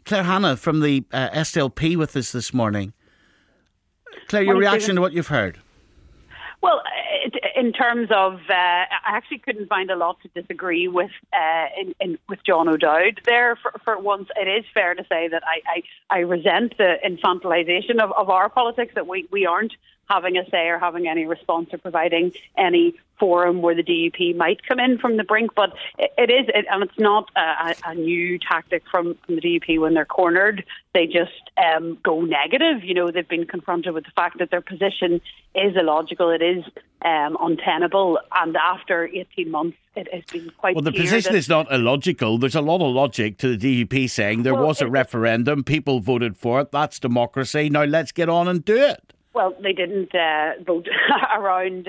Claire Hanna from the SLP with us this morning. Claire, your reaction to what you've heard? Well, in terms of, I actually couldn't find a lot to disagree with with John O'Dowd there. For once, it is fair to say that I resent the infantilization of our politics, that we aren't having a say or having any response or providing any forum where the DUP might come in from the brink. But it is, and it's not a new tactic from the DUP when they're cornered. They just go negative. You know, they've been confronted with the fact that their position is illogical, it is untenable, and after 18 months it has been quite Well, the clear position is not illogical. There's a lot of logic to the DUP saying there was a referendum, people voted for it, that's democracy, now let's get on and do it. Well, they didn't vote around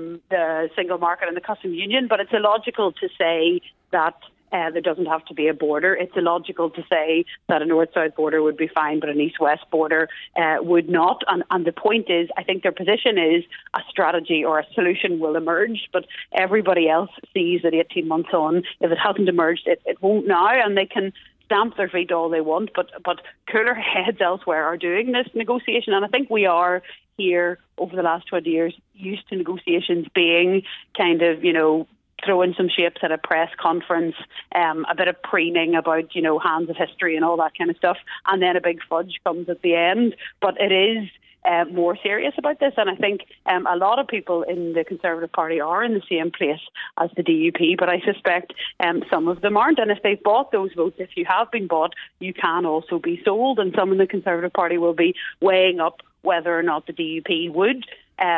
the single market and the customs union, but it's illogical to say that there doesn't have to be a border. It's illogical to say that a north-south border would be fine, but an east-west border would not. And the point is, I think their position is a strategy or a solution will emerge, but everybody else sees that 18 months on, if it hasn't emerged, it won't now, and they can stamp their feet all they want, but cooler heads elsewhere are doing this negotiation. And I think we are here over the last 20 years used to negotiations being kind of, you know, throwing some shapes at a press conference, a bit of preening about, you know, hands of history and all that kind of stuff, and then a big fudge comes at the end. But it is more serious about this, and I think a lot of people in the Conservative Party are in the same place as the DUP, but I suspect some of them aren't. And if they've bought those votes, if you have been bought, you can also be sold, and some in the Conservative Party will be weighing up whether or not the DUP would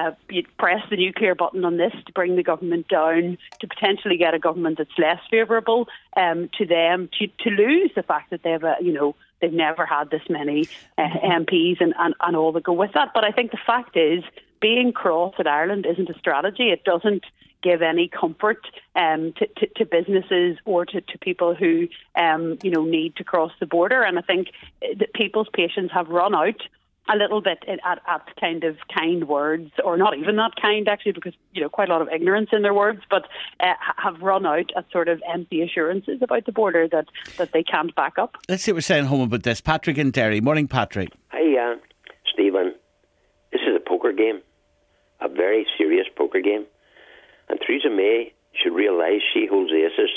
press the nuclear button on this to bring the government down, to potentially get a government that's less favourable to them, to lose the fact that they've never had this many MPs and all that go with that. But I think the fact is, being cross at Ireland isn't a strategy. It doesn't give any comfort to businesses or to people who need to cross the border. And I think that people's patience have run out a little bit at kind words, or not even that kind actually, because quite a lot of ignorance in their words, but have run out at sort of empty assurances about the border that they can't back up. Let's see what we're saying home about this. Patrick in Derry. Morning, Patrick. Hi, Stephen. This is a poker game, a very serious poker game, and Theresa May should realise she holds aces,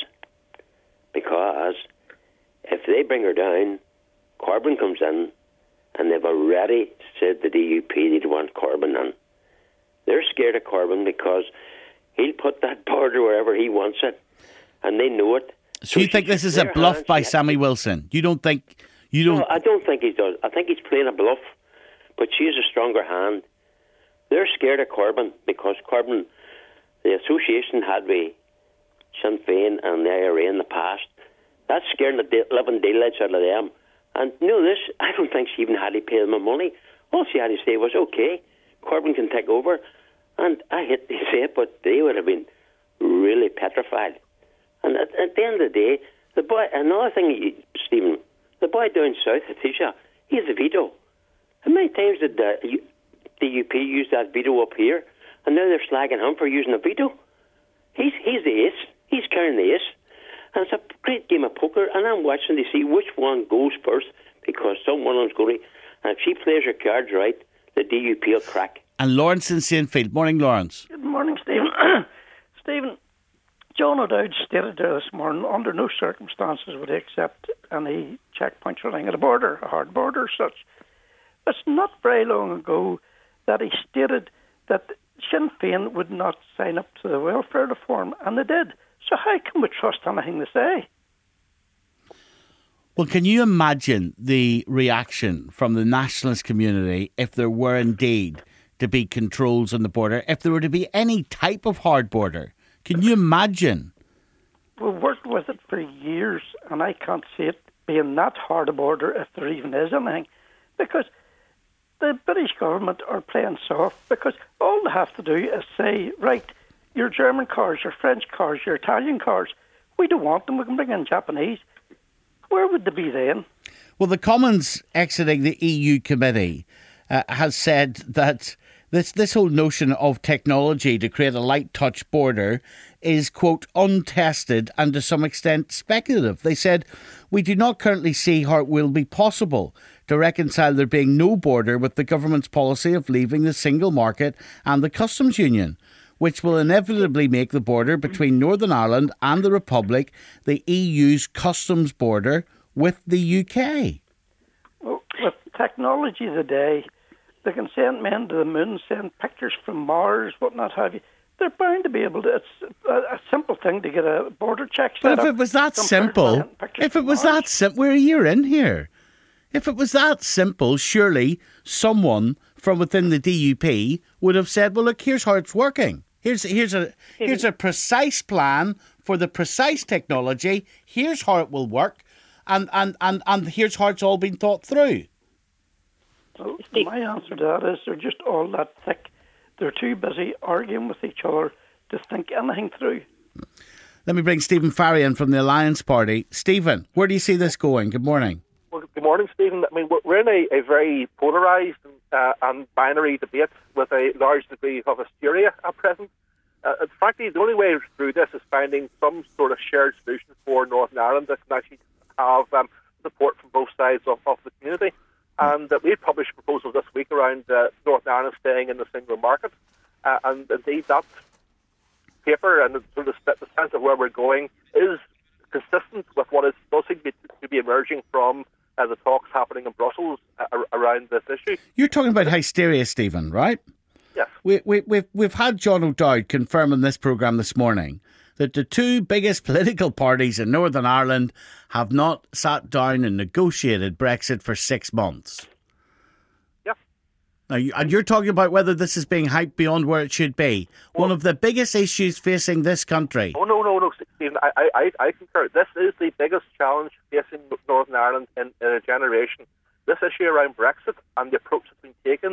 because if they bring her down, Corbyn comes in. And they've already said the DUP they'd want Corbyn in. They're scared of Corbyn because he'll put that border wherever he wants it, and they know it. So you think this is a bluff by Sammy Wilson? You don't think? No, I don't think he does. I think he's playing a bluff, but she has a stronger hand. They're scared of Corbyn because Corbyn, the association had with Sinn Féin and the IRA in the past. That's scaring the living daylights out of them. And this, I don't think she even had to pay them money. All she had to say was, okay, Corbyn can take over. And I hate to say it, but they would have been really petrified. And at the end of the day, the boy, another thing, Stephen, the boy down south, Taoiseach, he has a veto. How many times did the DUP use that veto up here? And now they're slagging him for using a veto. He's the ace. He's carrying the ace. And it's a great game of poker, and I'm watching to see which one goes first, because someone is going to, and if she plays her cards right, the DUP will crack. And Lawrence in Saintfield. Morning, Lawrence. Good morning, Stephen. Stephen, John O'Dowd stated there this morning, under no circumstances would he accept any checkpoints or anything at a border, a hard border as such. It's not very long ago that he stated that Sinn Féin would not sign up to the welfare reform, and they did. So how can we trust anything they say? Well, can you imagine the reaction from the nationalist community if there were indeed to be controls on the border, if there were to be any type of hard border? Can you imagine? We've worked with it for years, and I can't see it being that hard a border if there even is anything, because the British government are playing soft, because all they have to do is say, right, your German cars, your French cars, your Italian cars, we don't want them, we can bring in Japanese. Where would they be then? Well, the Commons exiting the EU committee has said that this whole notion of technology to create a light touch border is, quote, untested and to some extent speculative. They said, We do not currently see how it will be possible to reconcile there being no border with the government's policy of leaving the single market and the customs union, which will inevitably make the border between Northern Ireland and the Republic the EU's customs border with the UK. Well, with technology today, they can send men to the moon, send pictures from Mars, whatnot have you. They're bound to be able to. It's a simple thing to get a border check set up. But if it was that simple, we're a year in here. If it was that simple, surely someone from within the DUP would have said, well, look, here's how it's working. Here's a precise plan for the precise technology. Here's how it will work. And here's how it's all been thought through. Well, my answer to that is they're just all that thick. They're too busy arguing with each other to think anything through. Let me bring Stephen Farry in from the Alliance Party. Stephen, where do you see this going? Good morning. Well, good morning, Stephen. I mean, we're in a very polarised and binary debate with a large degree of hysteria at present. Frankly, the only way through this is finding some sort of shared solution for Northern Ireland that can actually have support from both sides of the community. And we've published proposals this week around Northern Ireland staying in the single market. And indeed, that paper and the sense of where we're going is consistent with what is does seem to be emerging from the talks happening in Brussels around this issue. You're talking about hysteria, Stephen, right? Yes. We've had John O'Dowd confirm in this programme this morning that the two biggest political parties in Northern Ireland have not sat down and negotiated Brexit for 6 months. Yeah. Now, you're talking about whether this is being hyped beyond where it should be. Well, one of the biggest issues facing this country. Oh, no, Stephen. I concur. This is the biggest challenge facing Northern Ireland in a generation. This issue around Brexit and the approach that's been taken,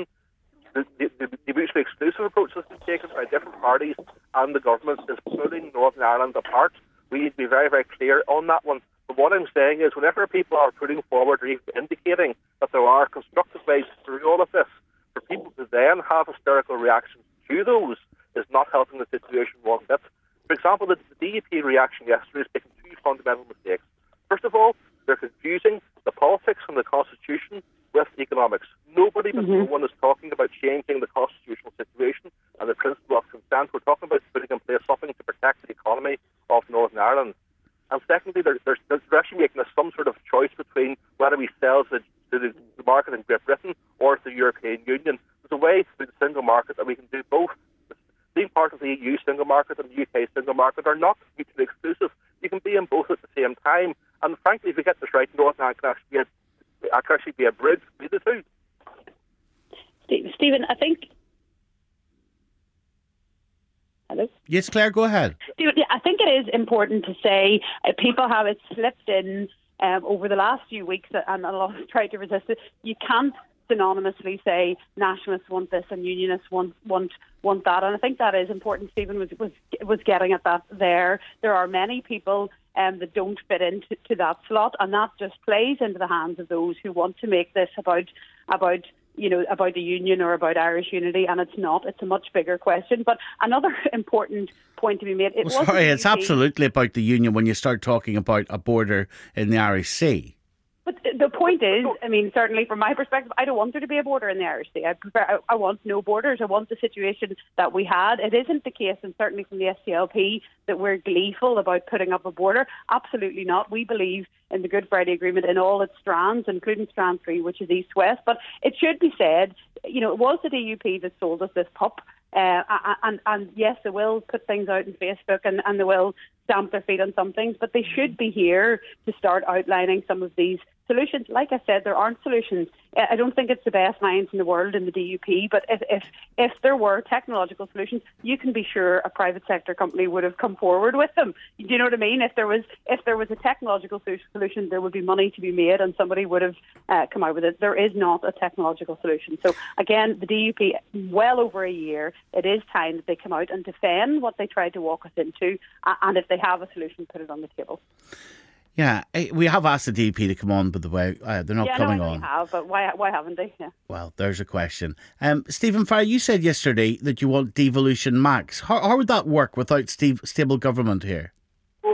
the mutually exclusive approach that's been taken by different parties and the government is pulling Northern Ireland apart. We need to be very, very clear on that one. But what I'm saying is whenever people are putting forward or even indicating that there are constructive ways through all of this, for people to then have hysterical reactions to those is not helping the situation one bit. For example, the DUP reaction yesterday is making two fundamental mistakes. First of all, they're confusing the politics and the Constitution with economics. Nobody but no one is talking about changing the constitutional situation and the principle of consent. We're talking about putting in place something to protect the economy of Northern Ireland. And secondly, they're actually making some sort of choice between whether we sell to the market in Great Britain or to the European Union. There's a way through the single market that we can do both. Being part of the EU single market and the UK single market are not mutually exclusive. You can be in both at the same time. And frankly, if we get this right, Northern Ireland can actually be a bridge between the two. Stephen, I think... Hello? Yes, Claire, go ahead. Stephen, yeah, I think it is important to say people have it slipped in over the last few weeks and a lot have tried to resist it. You can't synonymously say nationalists want this and unionists want that, and I think that is important. Stephen was getting at that there. There are many people that don't fit into that slot, and that just plays into the hands of those who want to make this about the union or about Irish unity, and it's not. It's a much bigger question. But another important point to be made. It's absolutely about the union when you start talking about a border in the Irish Sea. But the point is, I mean, certainly from my perspective, I don't want there to be a border in the Irish Sea. I want no borders. I want the situation that we had. It isn't the case, and certainly from the SDLP, that we're gleeful about putting up a border. Absolutely not. We believe in the Good Friday Agreement in all its strands, including Strand 3, which is East-West. But it should be said, it was the DUP that sold us this pup. And yes, they will put things out on Facebook and they will stamp their feet on some things, but they should be here to start outlining some of these solutions. Like I said, there aren't solutions. I don't think it's the best minds in the world in the DUP, but if there were technological solutions, you can be sure a private sector company would have come forward with them. Do you know what I mean? If there was a technological solution, there would be money to be made and somebody would have come out with it. There is not a technological solution. So again, the DUP, well over a year, it is time that they come out and defend what they tried to walk us into, and if they have a solution, put it on the table. Yeah, we have asked the DUP to come on, by the way. They're not coming on. Yeah, but why haven't they? Yeah. Well, there's a question. Stephen Farr, you said yesterday that you want devolution max. How would that work without stable government here? Well,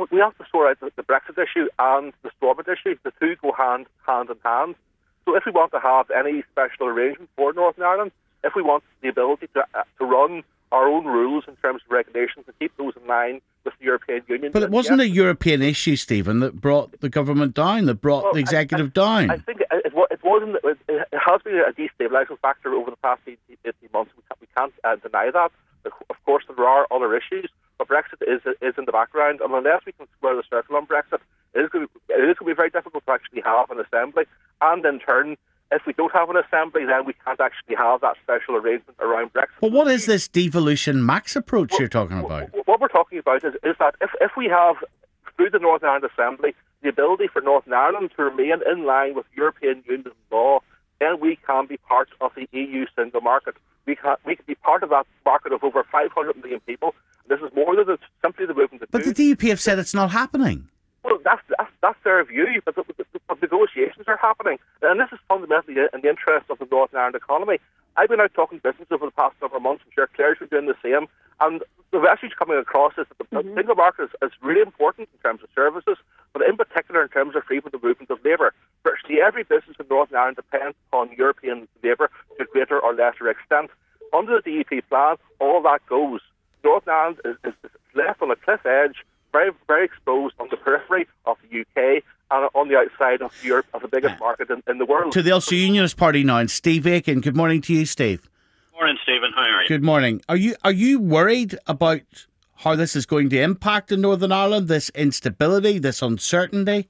we have to sort out the Brexit issue and the Stormont issue. The two go hand in hand. So if we want to have any special arrangement for Northern Ireland, if we want the ability to run our own rules in terms of regulations and keep those in line with the European Union. But it wasn't a European issue, Stephen, that brought the government down, that brought the executive down. I think it wasn't. It has been a destabilising factor over the past 18 months. We can't deny that. Of course, there are other issues, but Brexit is in the background, and unless we can square the circle on Brexit, it is going to be very difficult to actually have an assembly. And in turn, if we don't have an assembly, then we can't actually have that special arrangement around Brexit. But what is this devolution max approach you're talking about? What we're talking about is that if we have, through the Northern Ireland Assembly, the ability for Northern Ireland to remain in line with European Union law, then we can be part of the EU single market. We can be part of that market of over 500 million people. This is more than simply the movement. But the DUP have said it's not happening. Well, that's their view, but the negotiations are happening. And this is fundamentally in the interest of the Northern Ireland economy. I've been out talking business over the past number of months, and sure, Claire's been doing the same. And the message coming across is that the single market is really important in terms of services, but in particular in terms of freedom of movement of labour. Virtually every business in Northern Ireland depends on European labour to a greater or lesser extent. Under the DUP plan, all that goes. Northern Ireland is left on a cliff edge, very, very exposed on the periphery of the UK and on the outside of Europe, of the biggest market in the world. To the Ulster Unionist Party now, and Steve Aiken. Good morning to you, Steve. Morning, Stephen. How are you? Good morning. Are you worried about how this is going to impact in Northern Ireland, this instability, this uncertainty?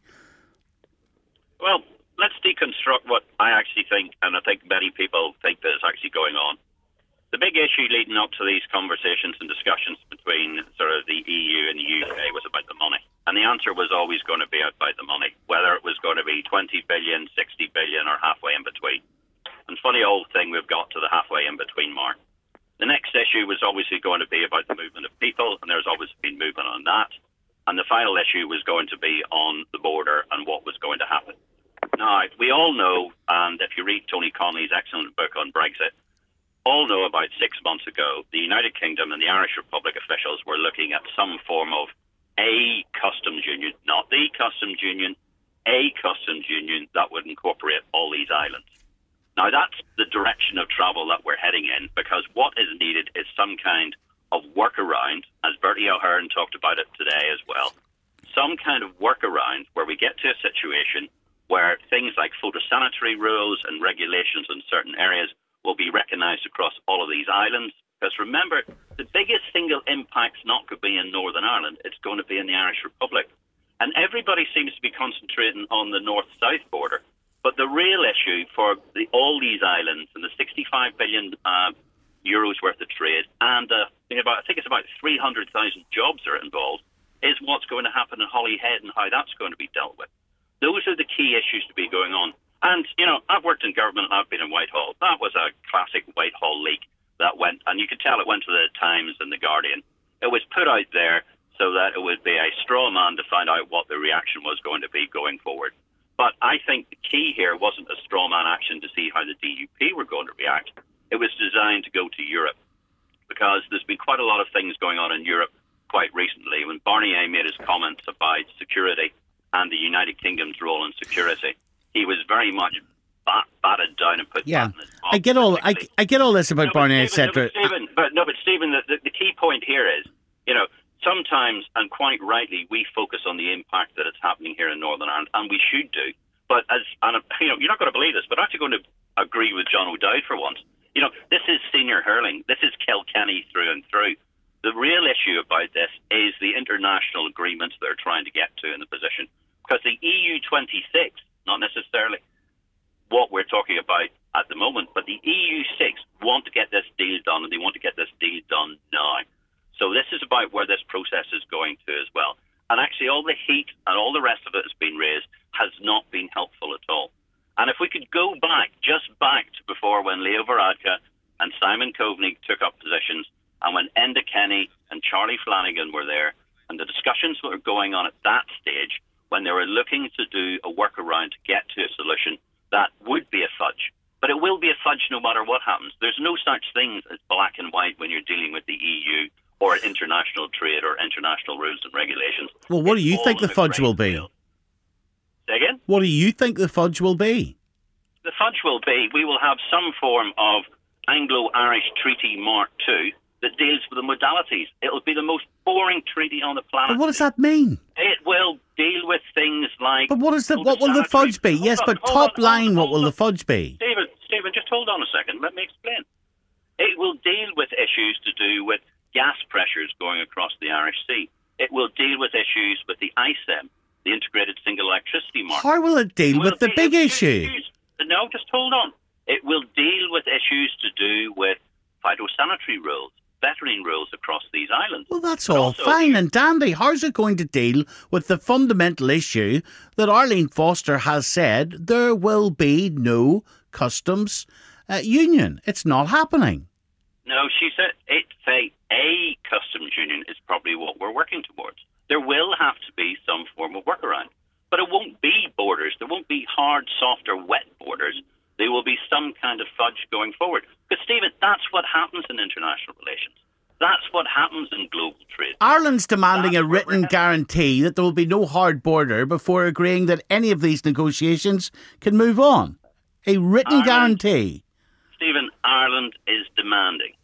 Well, let's deconstruct what I actually think, and I think many people think that is actually going on. The big issue leading up to these conversations and discussions between sort of the EU and the UK was about the money. And the answer was always going to be about the money, whether it was going to be 20 billion, 60 billion or halfway in between. And funny old thing, we've got to the halfway in between mark. The next issue was obviously going to be about the movement of people, and there's always been movement on that. And the final issue was going to be on the border and what was going to happen. Now, we all know, and if you read Tony Connolly's excellent book on Brexit, all know about 6 months ago, the United Kingdom and the Irish Republic officials were looking at some form of a customs union, not the customs union, a customs union that would incorporate all these islands. Now, that's the direction of travel that we're heading in, because what is needed is some kind of workaround, as Bertie O'Hearn talked about it today as well, some kind of workaround where we get to a situation where things like photosanitary rules and regulations in certain areas will be recognised across all of these islands. Because remember, the biggest single impact's not going to be in Northern Ireland, it's going to be in the Irish Republic. And everybody seems to be concentrating on the north-south border. But the real issue for all these islands and the 65 billion euros worth of trade and I think it's about 300,000 jobs are involved is what's going to happen in Holyhead and how that's going to be dealt with. Those are the key issues to be going on. And, I've worked in government and I've been in Whitehall. That was a classic Whitehall leak that went, and you could tell it went to the Times and the Guardian. It was put out there so that it would be a straw man to find out what the reaction was going to be going forward. But I think the key here wasn't a straw man action to see how the DUP were going to react. It was designed to go to Europe, because there's been quite a lot of things going on in Europe quite recently. When Barnier made his comments about security and the United Kingdom's role in security, he was very much batted down and put back in his box. I get all this about Barnier, etc. But Stephen, the key point here is, sometimes, and quite rightly, we focus on the impact that is happening here in Northern Ireland, and we should do. But you're not going to believe this, but I'm actually going to agree with John O'Dowd for once. This is senior hurling. This is Kilkenny through and through. The real issue about this is the international agreements they're trying to get to in the position. Because the EU 26, not necessarily what we're talking about at the moment, but the EU 6 want to get this deal done, and they want to get this deal done now. So this is about where this process is going to as well. And actually all the heat and all the rest of it has been raised has not been helpful at all. And if we could go back, just back to before when Leo Varadkar and Simon Coveney took up positions, and when Enda Kenny and Charlie Flanagan were there, and the discussions that were going on at that stage, when they were looking to do a workaround to get to a solution, that would be a fudge. But it will be a fudge no matter what happens. There's no such thing as black and white when you're dealing with the EU or international trade or international rules and regulations. Well, what do you think the fudge will be? Say again? What do you think the fudge will be? The fudge will be, we will have some form of Anglo-Irish Treaty Mark II that deals with the modalities. It'll be the most boring treaty on the planet. But what does that mean? It will deal with things like... But what will the fudge be? Yes, but top line, what will the fudge be? Stephen, just hold on a second. Let me explain. It will deal with issues to do with gas pressures going across the Irish Sea. It will deal with issues with the ISEM, the Integrated Single Electricity Market. How will it deal with the big issue? No, just hold on. It will deal with issues to do with phytosanitary rules, veterinary rules across these islands. Well, that's all fine and dandy. How's it going to deal with the fundamental issue that Arlene Foster has said there will be no customs union? It's not happening. No, she said a customs union is probably what we're working towards. There will have to be some form of workaround. But it won't be borders. There won't be hard, soft or wet borders. There will be some kind of fudge going forward. Because, Stephen, that's what happens in international relations. That's what happens in global trade. Ireland's demanding a written guarantee that there will be no hard border before agreeing that any of these negotiations can move on. A written guarantee. Stephen, Ireland is demanding.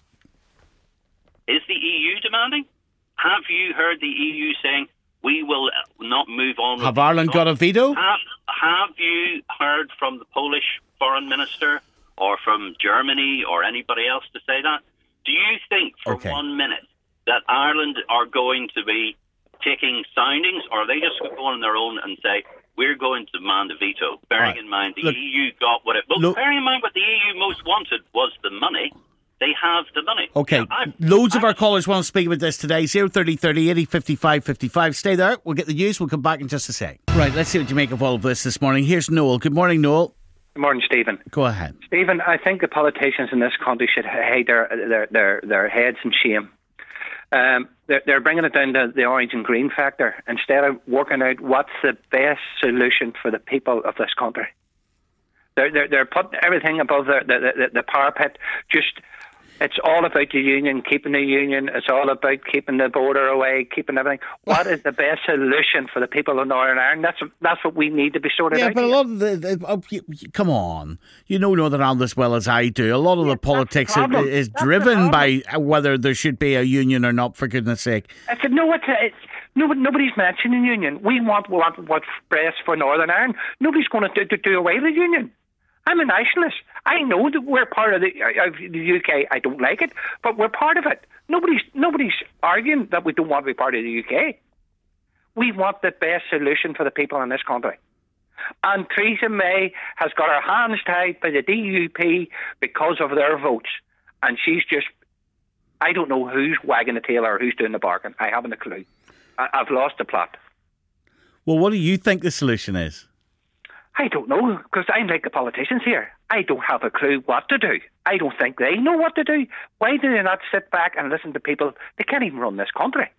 Is the EU demanding? Have you heard the EU saying, we will not move on? Have Ireland got a veto? Have you heard from the Polish foreign minister or from Germany or anybody else to say that? Do you think for 1 minute that Ireland are going to be taking soundings, or are they just going to go on their own and say, we're going to demand a veto, bearing in mind the EU got what it... Well, bearing in mind what the EU most wanted was the money. They have the money. Okay, loads of our callers want to speak about this today. 03030 80 55 55. Stay there. We'll get the news. We'll come back in just a sec. Right, let's see what you make of all of this morning. Here's Noel. Good morning, Noel. Good morning, Stephen. Go ahead. Stephen, I think the politicians in this country should hide their heads in shame. They're bringing it down to the orange and green factor instead of working out what's the best solution for the people of this country. They're putting everything above the parapet. It's all about the union, keeping the union. It's all about keeping the border away, keeping everything. What is the best solution for the people of Northern Ireland? That's what we need to be sorted out. Yeah, but a lot of come on. You know Northern Ireland as well as I do. A lot of the politics is driven by whether there should be a union or not, for goodness sake. I said, nobody's mentioning union. We want what's best for Northern Ireland. Nobody's going to do away with the union. I'm a nationalist. I know that we're part of the UK. I don't like it, but we're part of it. Nobody's arguing that we don't want to be part of the UK. We want the best solution for the people in this country. And Theresa May has got her hands tied by the DUP because of their votes. And she's just, I don't know who's wagging the tail or who's doing the bargain. I haven't a clue. I've lost the plot. Well, what do you think the solution is? I don't know, because I'm like the politicians here. I don't have a clue what to do. I don't think they know what to do. Why do they not sit back and listen to people? They can't even run this country.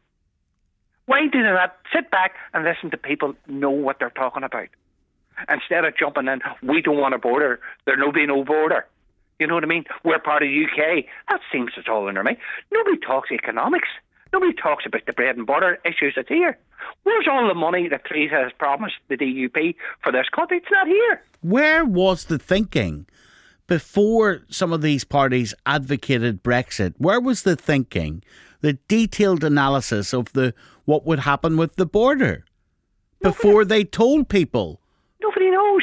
Why do they not sit back and listen to people know what they're talking about? Instead of jumping in, we don't want a border. There'll be no border. You know what I mean? We're part of the UK. That seems it's all in their mind. Nobody talks economics. Nobody talks about the bread and butter issues that's here. Where's all the money that Theresa has promised the DUP for this country? It's not here. Where was the thinking before some of these parties advocated Brexit? Where was the thinking, the detailed analysis of what would happen with the border before they told people? Nobody knows.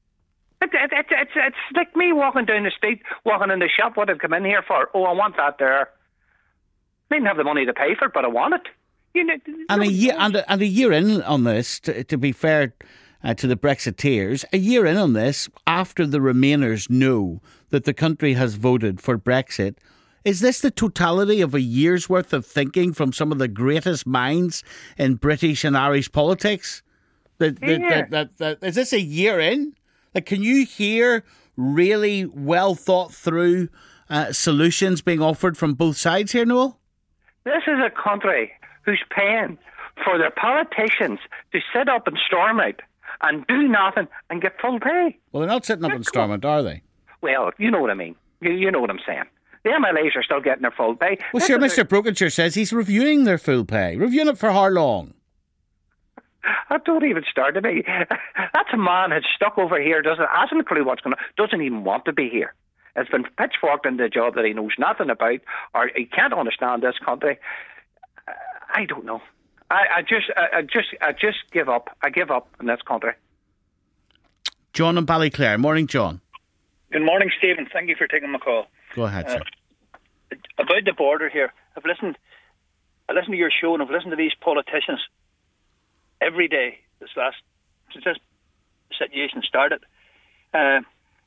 It's like me walking down the street, walking in the shop, what I've come in here for. Oh, I want that there. I didn't have the money to pay for it, but I want it. You know, and a year in on this, to be fair to the Brexiteers, a year in on this, after the Remainers know that the country has voted for Brexit, is this the totality of a year's worth of thinking from some of the greatest minds in British and Irish politics? Is this a year in? Like, can you hear really well thought through solutions being offered from both sides here, Noel? This is a country who's paying for their politicians to sit up and storm out and do nothing and get full pay. Well, they're not sitting up and storming, are they? Well, you know what I mean. You know what I'm saying. The MLAs are still getting their full pay. Well, sure, Mr. Brokenshire says he's reviewing their full pay. Reviewing it for how long? I don't even start to me. That's a man who's stuck over here, hasn't a clue what's going on, doesn't even want to be here. Has been pitchforked into a job that he knows nothing about, or he can't understand this country. I don't know. I just give up. I give up in this country. John and Ballyclare. Morning, John. Good morning, Stephen. Thank you for taking my call. Go ahead, sir. About the border here, I listened to your show and I've listened to these politicians every day since this situation started. And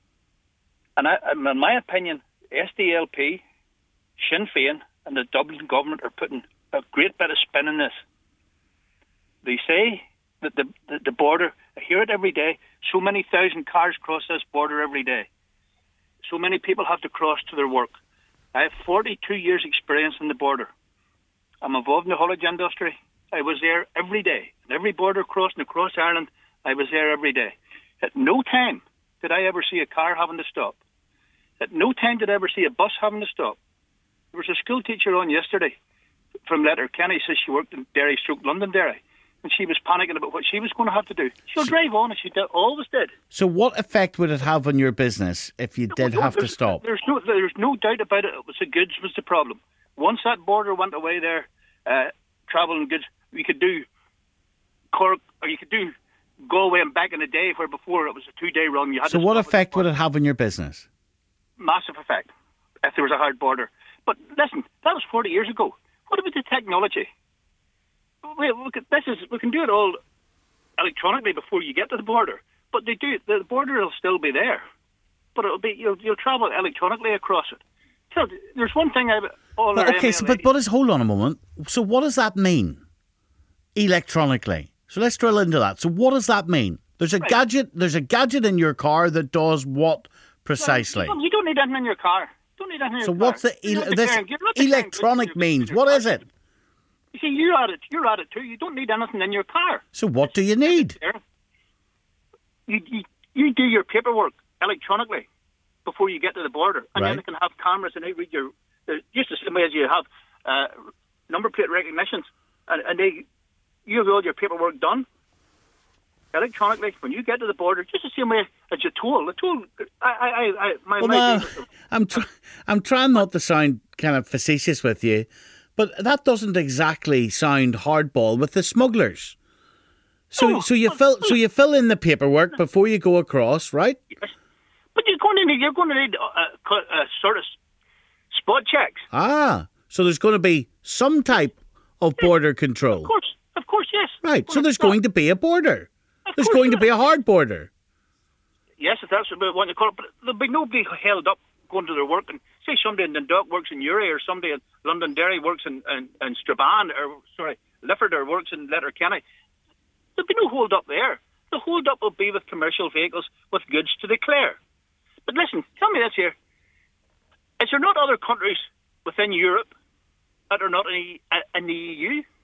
in my opinion, SDLP, Sinn Féin and the Dublin government are putting a great bit of spin in this. They say that the border, I hear it every day, so many thousand cars cross this border every day. So many people have to cross to their work. I have 42 years experience in the border. I'm involved in the haulage industry. I was there every day. At every border crossing across Ireland, I was there every day. At no time did I ever see a car having to stop. At no time did I ever see a bus having to stop. There was a school teacher on yesterday from Letterkenny, says she worked in Derry/Londonderry, and she was panicking about what she was going to have to do. She'll drive on, as she always did. So what effect would it have on your business if you did have to stop? There's no doubt about it. It was the goods was the problem. Once that border went away there, travelling goods, we could do Cork, or you could do Galway and back in the day, where before it was a 2-day run. You had so what effect would it have on your business? Massive effect, if there was a hard border. But listen, that was 40 years ago. What about the technology? We can do it all electronically before you get to the border. But they do. The border will still be there, but it'll be you'll travel electronically across it. So there's one thing hold on a moment. So what does that mean? Electronically. So let's drill into that. So what does that mean? There's a gadget. There's a gadget in your car that does what precisely? You don't need anything in your car. So what's the electronic means? What is it? You see, you're at it too. You don't need anything in your car. So what do you need? You do your paperwork electronically before you get to the border, and then they can have cameras and they read just the same way as you have number plate recognitions, and you have all your paperwork done electronically when you get to the border, just the same way as your toll. The toll, I'm trying not to sound kind of facetious with you, but that doesn't exactly sound hardball with the smugglers. So you fill in the paperwork before you go across, right? Yes. But you're going to need sort of spot checks. So there's going to be some type of border control. Of course, yes. Right. So there's going to be a border. There's going to be a hard border. Yes, if that's what you call it. But there'll be nobody held up going to their work. And say somebody in Dundalk works in Uri, or somebody in Londonderry works in Strabane, Lifford, or works in Letterkenny. There'll be no hold up there. The hold up will be with commercial vehicles with goods to declare. But listen, tell me this here. Is there not other countries within Europe that are not in the EU